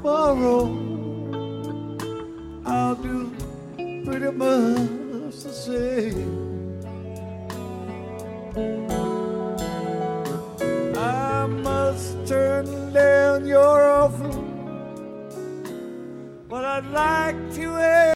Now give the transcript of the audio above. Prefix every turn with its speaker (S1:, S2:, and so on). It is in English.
S1: tomorrow I'll do pretty much the same. I must turn down your offer, but I'd like to